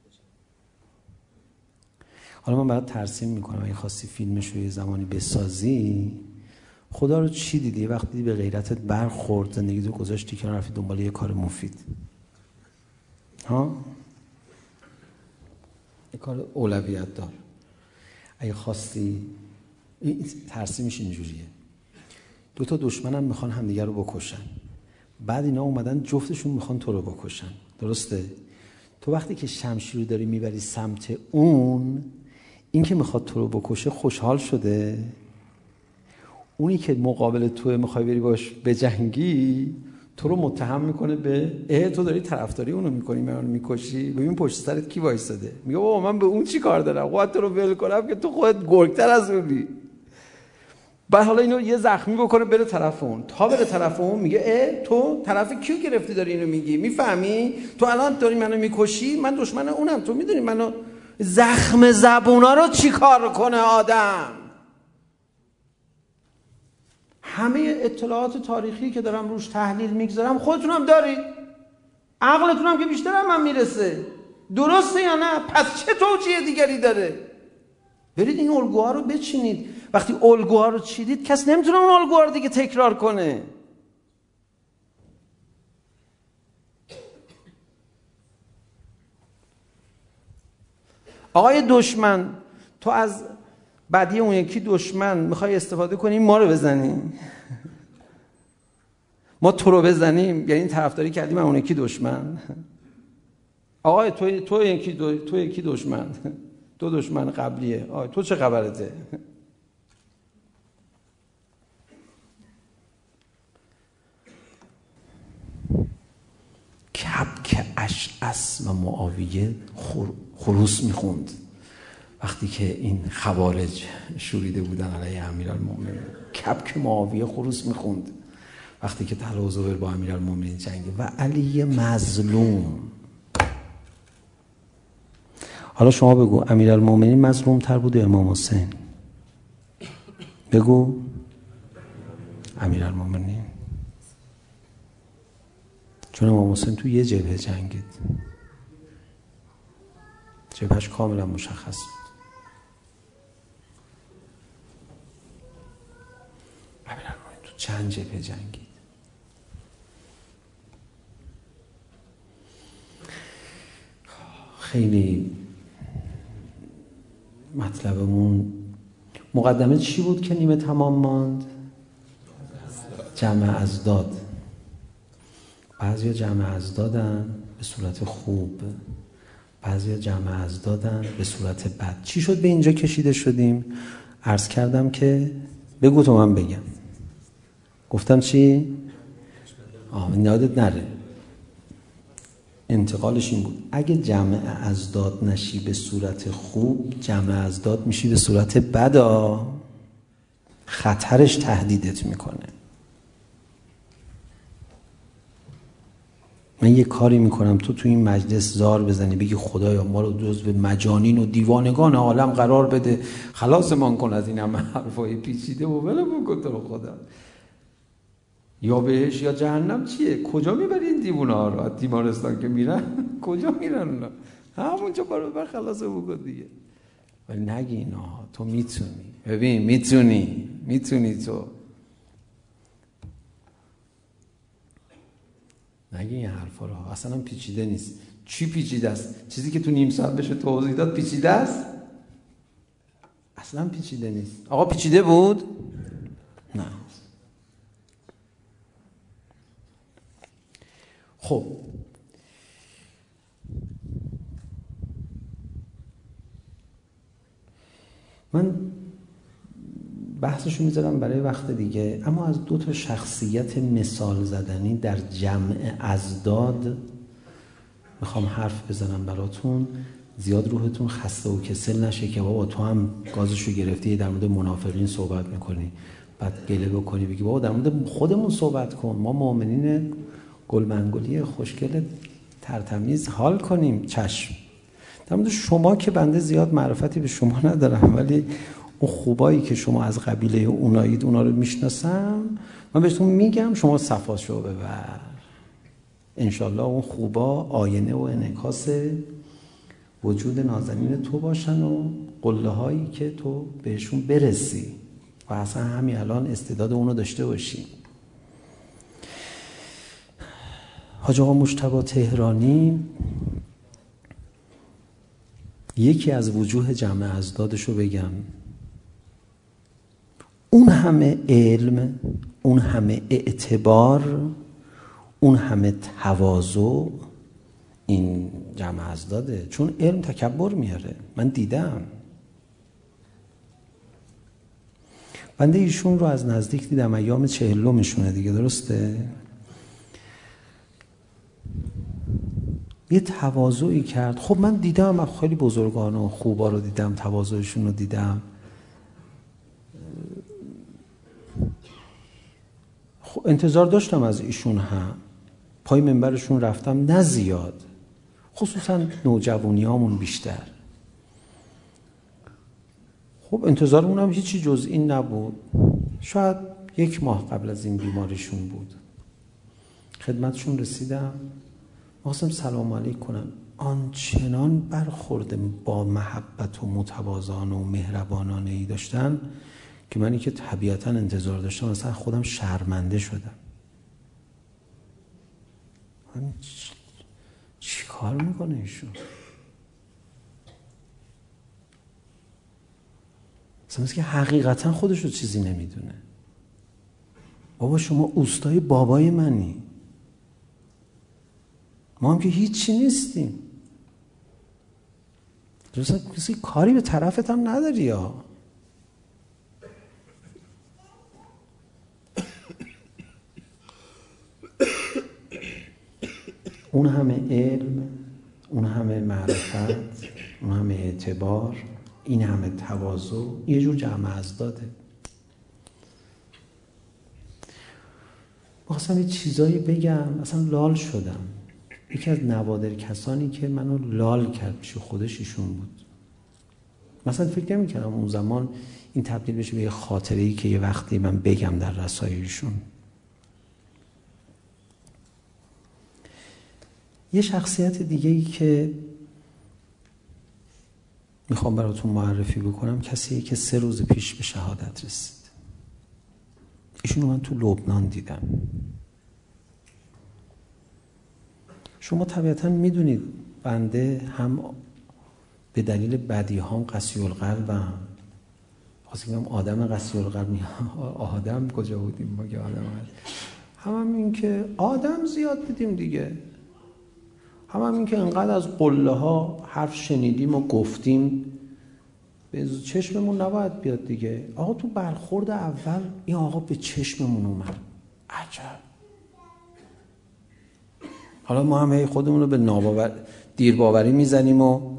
حالا من برات ترسیم میکنم اگه خواستی فیلمش رو یه زمانی بسازی، خدا رو چی دیدی؟ وقتی دیدی به غیرتت برخورد، زندگی تو گذاشتی کنار، رفتی دنبال یه کار مفید، ها؟ یه کار اولویت دار. اگه خواستی، ترسیمش اینجوریه، دو تا دشمنم میخوان همدیگه رو بکشن، بعد اینا اومدن جفتشون میخوان تو رو بکشن، درسته؟ تو وقتی که شمشیر رو داری میبری سمت اون، این که میخواد تو رو بکشه خوشحال شده، اونی که مقابل توه میخوای بری باش بجنگی تو رو متهم میکنه به اه تو داری طرفداری اونو میکنی، منو میکشی. ببین پشت سرت کی وایساده، میگه بابا من به اون چی کار دارم، خودت رو ول کنم که تو خودت گرگتر از اونی. بعد حالا اینو یه زخمی بکنه بره طرف اون، تا بره طرف اون میگه اه تو طرف کیو گرفتی داری اینو میگی؟ میفهمی تو الان داری منو میکشی، من دشمن اونم، تو میدونی منو. زخم زبونا رو چی کار کنه آدم؟ همه اطلاعات تاریخی که دارم روش تحلیل میگذارم خودتونم دارید، عقلتونم که بیشتر هم من میرسه. درسته یا نه؟ پس چه توجیه دیگری داره؟ برید این الگوها رو بچینید. وقتی الگوها رو چیدید کس نمیتونه اون الگوها رو دیگه تکرار کنه. آقای دشمن، تو از بدی اون یکی دشمن میخوای استفاده کنی ما رو بزنی، ما تو رو بزنیم، یعنی طرفداری کردیم اون یکی دشمن. آقای تو تو یکی دو... تو یکی دشمن، تو دشمن قبلیه. آقای تو چه خبرته؟ کبک اشعث و معاویه خروس میخوند وقتی که این خوارج شوریده بودن علیه امیرالمومنین. کبک معاویه خروس میخوند وقتی که طلحه و زبیر با امیرالمومنین جنگید و علی مظلوم. حالا شما بگو امیرالمومنین مظلوم تر بود یا امام حسین؟ بگو. امیرالمومنین، چون امام حسین تو یه جبهه جنگید، جبهش کاملا مشخص بود. امیرالمومنین تو چند جبهه جنگید. خیلی مطلبمون مقدمه چی بود که نیمه تمام ماند؟ جمع ازداد. بعضیا جمع ازدادن به صورت خوب، بعضیا جمع ازدادن به صورت بد. چی شد به اینجا کشیده شدیم؟ عرض کردم که بگو تو من بگم. گفتم چی؟ آه یادت نره. انتقالش این بود اگه جمع ازداد نشی به صورت خوب، جمع ازداد میشی به صورت بد، خطرش تهدیدت میکنه. من یه کاری میکنم تو تو این مجلس زار بزنی بگی خدایا ما رو جزو مجانین و دیوانگان عالم قرار بده، خلاصمان کن از این همه حرفای پیچیده و ولمون کن تو رو خدا. یا بهش یا جهنم چیه؟ کجا میبری این دیوونه ها رو؟ تیمارستان که میرن کجا میرن اونا؟ همونجا برو بر خلاصه بکن دیگه. ولی نگی اینا، تو میتونی. ببین میتونی، میتونی تو. نگی این حرفا رو، اصلا هم پیچیده نیست. چی پیچیده است؟ چیزی که تو نیم ساعت بشه توضیح داد پیچیده است؟ اصلا پیچیده نیست. آقا پیچیده بود؟ نه. خب من بحثشو میذارم برای وقت دیگه. اما از دو تا شخصیت مثال زدنی در جمع ازداد میخوام حرف بزنم براتون، زیاد روحتون خسته و کسل نشه که بابا تو هم گازشو گرفتی در مورد منافقین صحبت میکنی بعد گله بکنی بگی بابا در مورد خودمون صحبت کن، ما مؤمنین گلمنگولی خوشگل ترتمیز حال کنیم. چشم. در مورد شما که بنده زیاد معرفتی به شما ندارم، ولی اون خوبایی که شما از قبیله اونایید اونا رو میشناسم، من بهتون میگم شما صفاشو ببر. انشالله اون خوبا آینه و انعکاس وجود نازنین تو باشن و قله هایی که تو بهشون برسی و اصلا همین الان استعداد اونو داشته باشی. حاج آقا مجتبی تهرانی یکی از وجوه جمع ازدادشو بگم، اون همه علم، اون همه اعتبار، اون همه تواضع این جمع ازداده. چون علم تکبر میاره. من دیدم. بنده ایشون رو از نزدیک دیدم، ایام چهلمشونه دیگه، درسته؟ یه تواضعی کرد. خب من دیدم خیلی بزرگان و خوبا رو دیدم، تواضعشون رو دیدم. خب انتظار داشتم از ایشون هم. پای منبرشون رفتم، نه زیاد، خصوصا نوجوانیامون بیشتر. خب انتظارمون هم هیچی جز این نبود. شاید یک ماه قبل از این بیماریشون بود. خدمتشون رسیدم، خواستم سلام علیک کنم. آنچنان برخورد با محبت و متواضعانه و مهربانانه ای داشتن که منی که طبیعتا انتظار داشتم اصلا خودم شرمنده شدم. من چی کار میکنه ایشون؟ مثلا که حقیقتا خودش رو چیزی نمیدونه. بابا شما اوستای بابای منی، ما هم که هیچی نیستیم. درسته کسی کاری به طرفت هم نداری یا اون همه علم، اون همه معرفت، اون همه اعتبار، این همه تواضع، یه جور جمع ازداده. می‌خواستم یه چیزایی بگم، اصلا لال شدم. یکی از نوادر کسانی که منو لال کرد پیش خودش ایشون بود. مثلا فکر نمی‌کردم اون زمان این تبدیل بشه به یه خاطره‌ای که یه وقتی من بگم در رسایلشون. یه شخصیت دیگه‌ای که میخوام براتون معرفی بکنم کسیه که سه روز پیش به شهادت رسید. ایشونو من تو لبنان دیدم. شما طبیعتا میدونید بنده هم به دلیل بدیهام قسی القلبم. خواستم بگم آدم قسی القلب، آدم کجا بودیم ما که آدم هم هم این که آدم زیاد دیدیم دیگه. هم هم این که انقدر از قله ها حرف شنیدیم و گفتیم به چشممون نباید بیاد دیگه. آقا تو برخورد اول این آقا به چشممون اومد. عجب. حالا ما هم هی خودمون رو به ناباور دیر باوری میزنیم و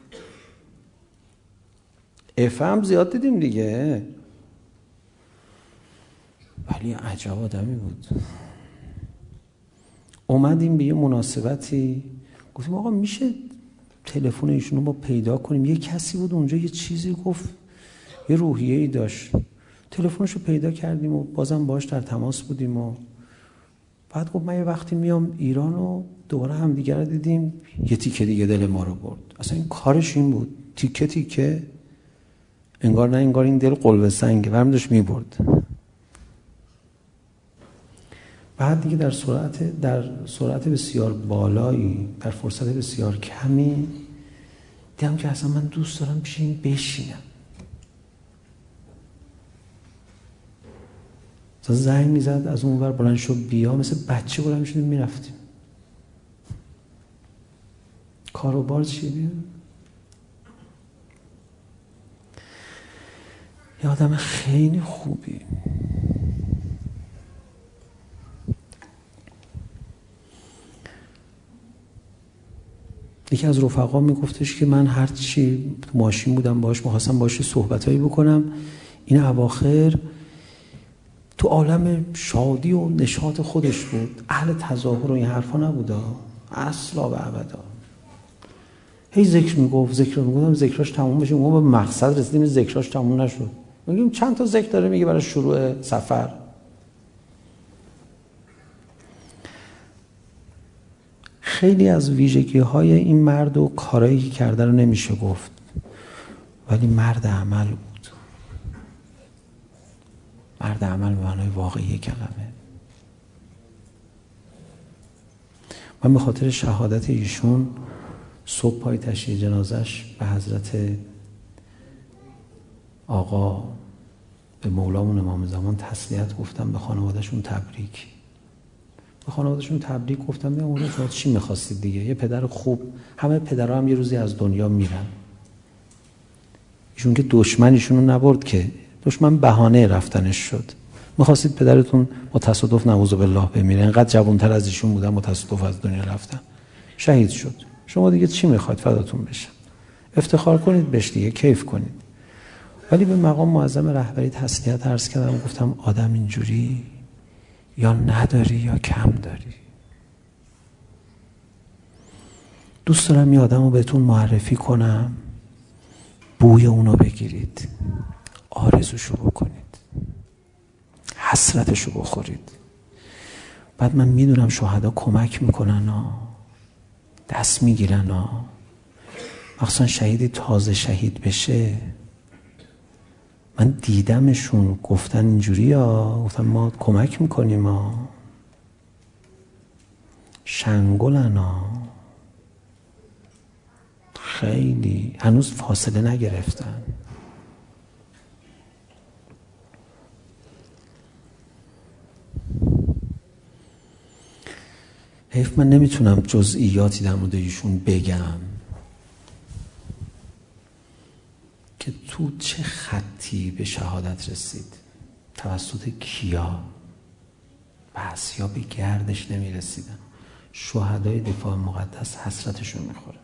افهم زیاد دیدیم دیگه، ولی عجب آدمی بود. اومدیم به یه مناسبتی، گفتیم آقا میشه تلفن ایشونو ما پیدا کنیم؟ یه کسی بود اونجا یه چیزی گفت، یه روحیه‌ای داشت. تلفنشو پیدا کردیم و بازم باهاش در تماس بودیم و بعد گفت من یه وقتی میام ایران و دوباره هم دیگه رو دیدیم. یه تیکه دیگه دل ما رو برد. اصلا این کارش این بود، تیکه تیکه، انگار نه انگار این دل قلب سنگه، برمی داشت میبرد. بعد دیگه در سرعت در سرعت بسیار بالایی، در فرصت بسیار کمی دیدم که اصلا من دوست دارم پیش این بشینم. تا زنگ میزد از اون ور بلند شو بیا، مثل بچه بلند میشدیم میرفتیم. کار و بار چی بیا؟ یه آدم خیلی خوبی. یکی از رفقا میگفتش که من هر چی تو ماشین بودم باهاش می‌خواستم باهاش صحبتایی بکنم، این اواخر تو عالم شادی و نشاط خودش بود، اهل تظاهر و این حرفا نبوده اصلا و ابدا. هی ذکر میگفت ذکر میگفتم ذکراش تموم بشه، ما به مقصد رسیدیم ذکراش تموم نشد. میگیم چند تا ذکر داره میگه برای شروع سفر. خیلی از ویژگی های این مرد و کارایی که کرده رو نمیشه گفت، ولی مرد عمل بود. مرد عمل به معنای واقعی کلمه. من به خاطر شهادت ایشون صبح پای تشییع جنازش به حضرت آقا به مولامون امام زمان تسلیت گفتم، به خانوادهشون تبریک. به خانوادهشون تبریک گفتم میام اونجا شما چی می‌خواستید دیگه؟ یه پدر خوب، همه پدرها هم یه روزی از دنیا میرن. ایشون که دشمنیشون رو نبرد که، دشمن بهانه رفتنش شد. می‌خواستید پدرتون با تصادف نعوذ بالله بمیره، انقدر جوان‌تر از ایشون بودن با تصادف از دنیا رفتن. شهید شد. شما دیگه چی می‌خواید فداتون بشم؟ افتخار کنید بهش دیگه، کیف کنید. ولی به مقام معظم رهبری تسلیت عرض کردم، گفتم آدم اینجوری یا نداری یا کم داری. دوست دارم یه آدم رو بهتون معرفی کنم، بوی اونو بگیرید، آرزوشو بکنید، حسرتشو بخورید. بعد من میدونم شهدا کمک میکنن ها، دست میگیرن ها، مخصوصا شهیدی تازه شهید بشه. من دیدمشون گفتن اینجوری ها، گفتن ما کمک میکنیم ها، شنگلن ها، خیلی هنوز فاصله نگرفتن. حیف من نمیتونم جزئیاتی در مورد ایشون بگم که تو چه خطی به شهادت رسید، توسط کیا، بس یا به گردش نمی رسیدن. شهدای دفاع مقدس حسرتشون میخوره.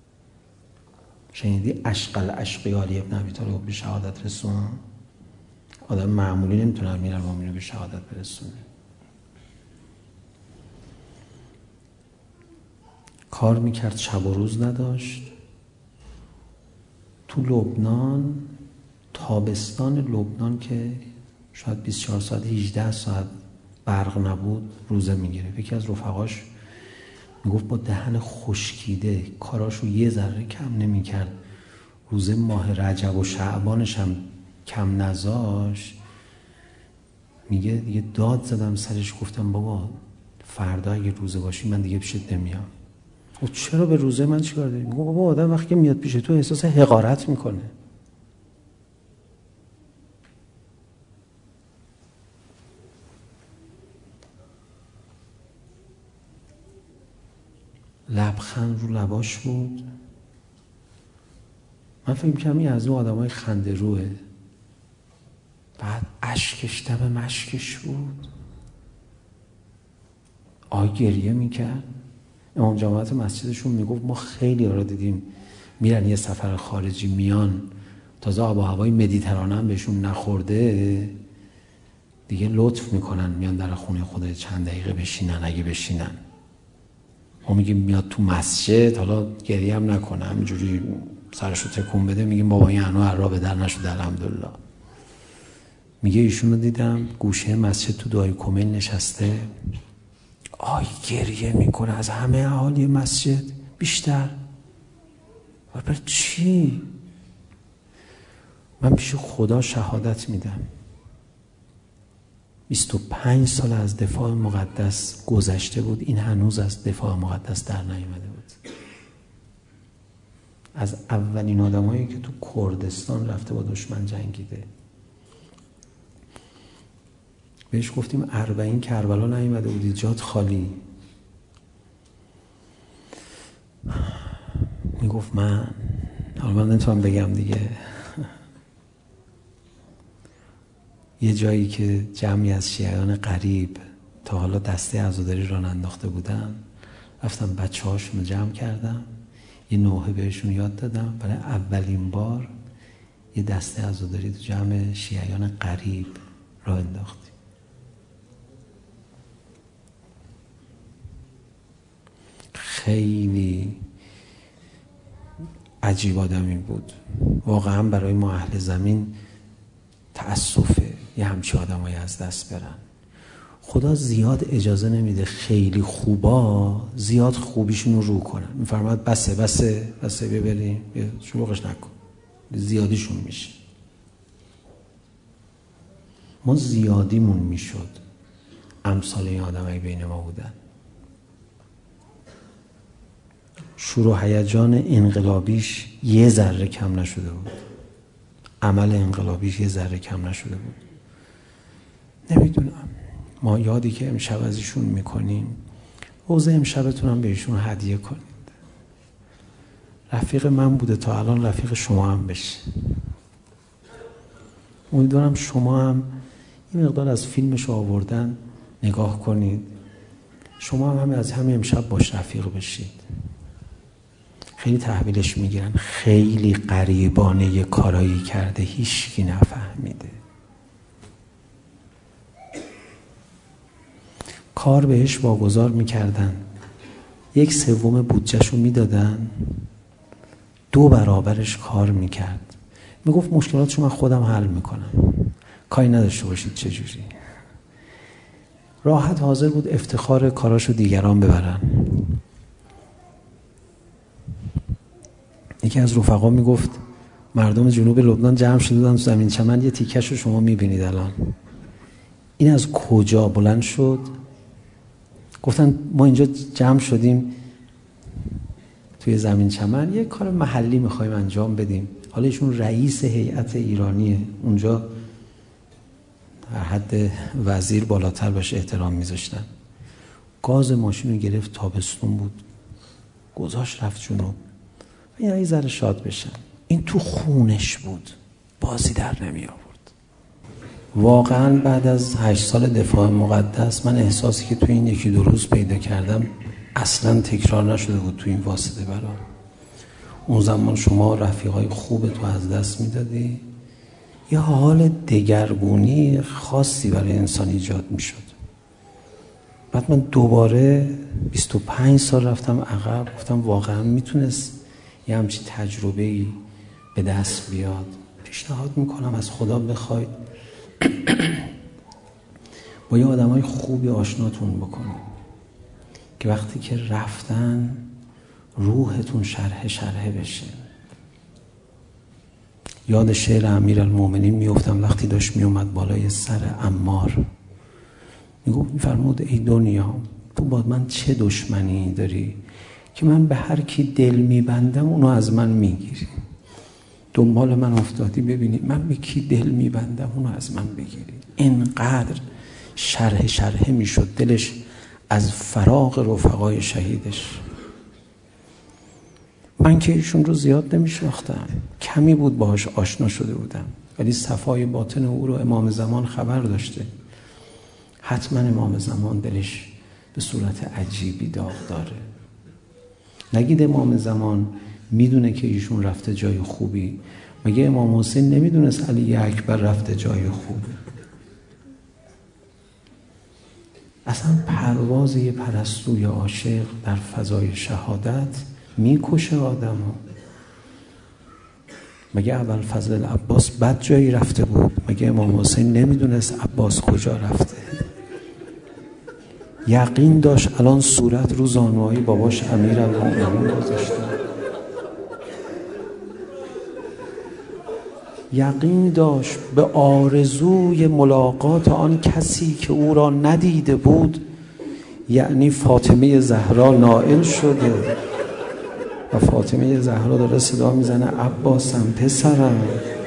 شنیدی اشقل اشقی علی ابن ابی طالب به شهادت رسون؟ آدم معمولی نمیتونه امیر المومنین به شهادت برسونه. کار میکرد شب و روز نداشت. تو لبنان، تابستان لبنان که شاید بیست و چهار ساعت هجده ساعت برق نبود، روزه میگیره. یکی از رفقاش میگفت با دهن خشکیده کاراشو یه ذره کم نمیکرد، روزه ماه رجب و شعبانش هم کم نذاشت. میگه دیگه داد زدم سرش، گفتم بابا فردا اگه روزه باشی من دیگه پیشت نمیام. و چرا به روزه من چیکار داری؟ میگه بابا آدم وقتی که میاد پیش تو احساس حقارت میکنه. لبخند رو لباش بود. من فکر می‌کردم این از اون آدمای خنده روه. بعد اشکش دم مشکش بود. آی گریه میکرد. امام جماعت مسجدشون میگفت ما خیلی ها رو دیدیم میرن یه سفر خارجی میان، تازه آب و هوای مدیترانه هم بهشون نخورده دیگه لطف میکنن میان در خونه خدا چند دقیقه بشینن اگه بشینن. ما میگیم میاد تو مسجد، حالا گریه هم نکنه همینجوری سرشو تکون بده، میگیم بابا این انو عرا به در نشده الحمدلله. میگه ایشون رو دیدم گوشه مسجد تو دعای کمیل نشسته، آی گریه میکنه از همه اهالی مسجد بیشتر. و بر چی؟ من پیش خدا شهادت میدم بیست و پنج سال از دفاع مقدس گذشته بود، این هنوز از دفاع مقدس در نیامده بود. از اولین آدمایی که تو کردستان رفته با دشمن جنگیده. بهش گفتیم اربعین کربلا نیامده بودی، جات خالی. میگفت من، حالا من نمیتونم بگم دیگه، یه جایی که جمعی از شیعیان غریب تا حالا دسته عزاداری راه انداخته بودن، رفتم بچه هاشون رو جمع کردم، یه نوحه بهشون یاد دادم، برای اولین بار یه دسته عزاداری تو جمع شیعیان غریب راه انداختیم. خیلی عجیب آدمی بود واقعا. برای ما اهل زمین تأسفه یه همچی آدمایی از دست برن. خدا زیاد اجازه نمیده خیلی خوبا زیاد خوبیشون رو رو کنن. میفرماد بسه بسه بسه ببریم، شلوغش نکن، زیادیشون میشه. ما زیادیمون میشد امثال این آدمایی بین ما بودن. شور و هیجان انقلابیش یه ذره کم نشده بود، عمل انقلابیش یه ذره کم نشده بود. نمیدونم، ما یادی که امشب از ایشون میکنیم، حوزه امشبتون هم به ایشون هدیه کنید. رفیق من بوده تا الان، رفیق شما هم بشه. امیدوارم شما هم این مقدار از فیلمش آوردن نگاه کنید، شما هم, هم از همین امشب باش رفیق بشید. خیلی تحویلش میگیرن، خیلی غریبانه یه کارایی کرده هیچکی نفهمیده. کار بهش واگذار میکردن، یک سوم بودجهشو میدادن، دو برابرش کار میکرد. میگفت مشکلاتشو من خودم حل میکنم، کاری نداشته باشید چجوری. راحت حاضر بود افتخار کاراشو دیگران ببرن. یکی از رفقا میگفت مردم جنوب لبنان جمع شده بودن تو زمین چمن، یه تیکش رو شما میبینید الان. این از کجا بلند شد؟ گفتن ما اینجا جمع شدیم توی زمین چمن، یه کار محلی میخوایم انجام بدیم. حالا ایشون رئیس هیئت ایرانیه اونجا، در حد وزیر بالاتر بهش احترام میذاشتن. گاز ماشین رو گرفت، تابستون بود، گذاشت رفت جنوب. این یه ذره شاد بشن. این تو خونش بود، بازی در نمی آورد. واقعا بعد از هشت سال دفاع مقدس من احساسی که تو این یکی دو روز پیدا کردم اصلا تکرار نشده بود تو این واسطه برام. اون زمان شما رفیقای خوب تو از دست میدادی، یه حال دگرگونی خاصی برای انسان ایجاد میشد. بعد من دوباره بیست و پنج سال رفتم عقب، گفتم واقعا میتونست یه همچین تجربه‌ای به دست بیاد. پیشنهاد میکنم از خدا بخواید با یه آدمای خوبی آشناتون بکنید که وقتی که رفتن روحتون شرح شرحه بشه. یاد شعر امیرالمومنین میافتم وقتی داشت میومد بالای سر عمار، میگفت میفرمود ای دنیا تو با من چه دشمنی داری که من به هر کی دل میبندم اونو از من میگیری. دنبال من افتادی ببینی من به کی دل میبندم اونو از من بگیری. اینقدر شرح شرحه میشد دلش از فراق رفقای شهیدش. من که ایشون رو زیاد نمیشناختم، کمی بود باهاش آشنا شده بودم، ولی صفای باطن او رو امام زمان خبر داشته. حتما امام زمان دلش به صورت عجیبی داغ داره. نگید امام زمان میدونه که ایشون رفته جای خوبی، مگه امام حسین نمیدونست علی اکبر رفته جای خوبی؟ اصلا پرواز یه پرستوی عاشق در فضای شهادت میکشه آدمو. مگه اول فضل العباس بد جایی رفته بود؟ مگه امام حسین نمیدونست عباس کجا رفته؟ یقین داشت الان صورت رو زانوهای باباش امیرالمومنین گذاشته. یقین داشت به آرزوی ملاقات آن کسی که او را ندیده بود، یعنی فاطمه زهرا نائل شده و فاطمه زهرا داره صدا میزنه عباسم پسرم.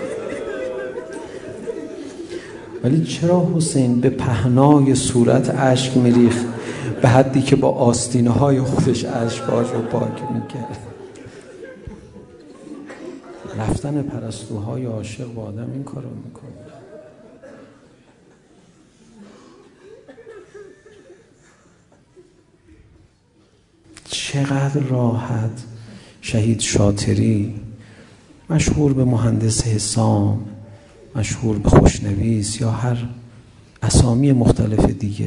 ولی چرا حسین به پهنای صورت اشک میریخت به حدی که با آستینه های خودش اشکاش رو پاک میکرد؟ رفتن پرستوهای عاشق با آدم این کارو میکنه. چقدر راحت شهید شاطری مشهور به مهندس حسام، مشهور به خوشنویس یا هر اسامی مختلف دیگه،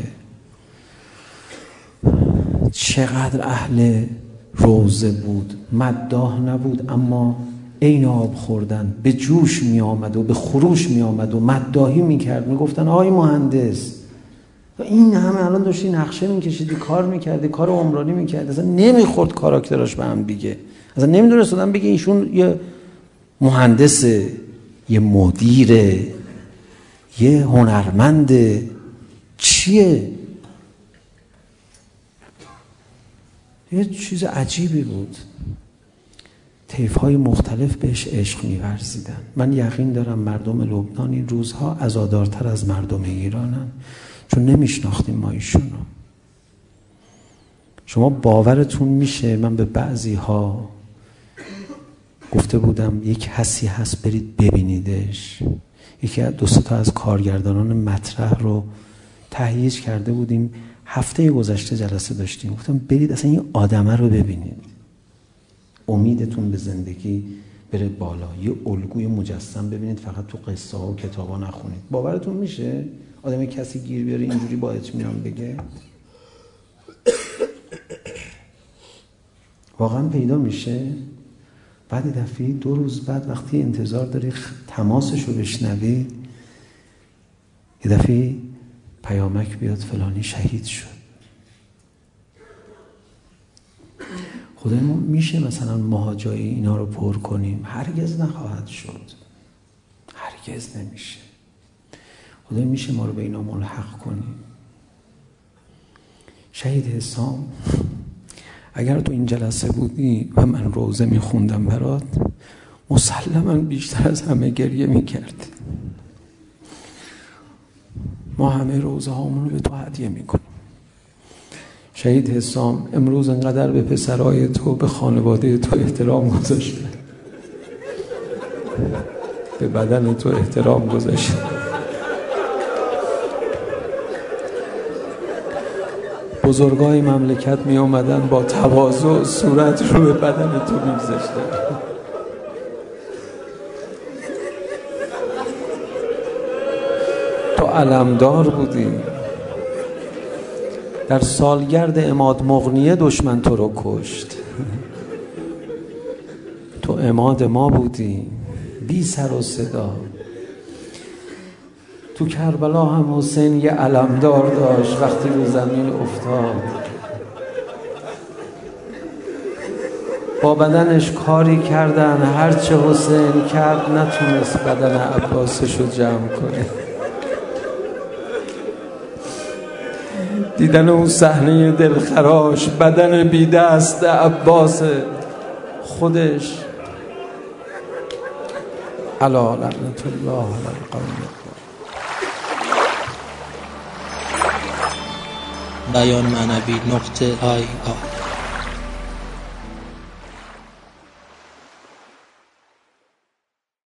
چقدر اهل روزه بود، مداح نبود اما عین آب خوردن به جوش می آمد و به خروش می آمد و مداحی می کرد، می گفتن آقای مهندس این همه الان داشتی نقشه می کشیدی، کار می کردی، کار عمرانی می کردی، اصلا نمی خورد کاراکتراش به هم دیگه، اصلا نمی دونست آدم بگه ایشون یه مهندسه، یه مدیره، یه هنرمنده، چیه؟ یه چیز عجیبی بود. طیف‌های مختلف بهش عشق می‌ورزیدن. من یقین دارم مردم لبنان این روزها عزادارتر از مردم ایرانن، چون نمیشناختیم ما ایشونو. شما باورتون میشه من به بعضی‌ها گفته بودم یک کسی هست برید ببینیدش. یکی از دو سه تا از کارگردانان مطرح رو تهییج کرده بودیم، هفته گذشته جلسه داشتیم، گفتم برید اصلا این آدمه رو ببینید، امیدتون به زندگی بره بالا، یه الگوی مجسم ببینید، فقط تو قصه ها و کتاب ها نخونید. باورتون میشه آدم کسی گیر بیاره اینجوری با اطمینان بگه؟ واقعا پیدا میشه؟ بعد دفعه دو روز بعد وقتی انتظار داری تماسش رو بشنوی، یه دفعه پیامک بیاد فلانی شهید شد. خدای ما میشه مثلا ماها جای اینا رو پر کنیم؟ هرگز نخواهد شد، هرگز نمیشه. خدای میشه ما رو به اینا ملحق کنیم؟ شهید حسام اگر تو این جلسه بودی و من روزه میخوندم برات، مسلماً بیشتر از همه گریه میکردی. ما همه روزه هامون رو به تو هدیه میکنیم. شهید حسام امروز انقدر به پسرای تو، به خانواده تو احترام گذاشته، به بدن تو احترام گذاشته. بزرگای مملکت می اومدن با تواضع صورت رو به بدن تو می‌گذاشتن. تو علمدار بودی. در سالگرد عماد مغنیه دشمن تو رو کشت. تو عماد ما بودی، بی سر و صدا. تو کربلا هم حسین یه علمدار داشت، وقتی رو زمین افتاد با بدنش کاری کردن، هرچه حسین کرد نتونست بدن عباسش رو جمع کنه. دیدن اون صحنه دلخراش، بدن بی دست عباس خودش، الا لعنت الله علی القوم. بیان معنوی نقطه آی آی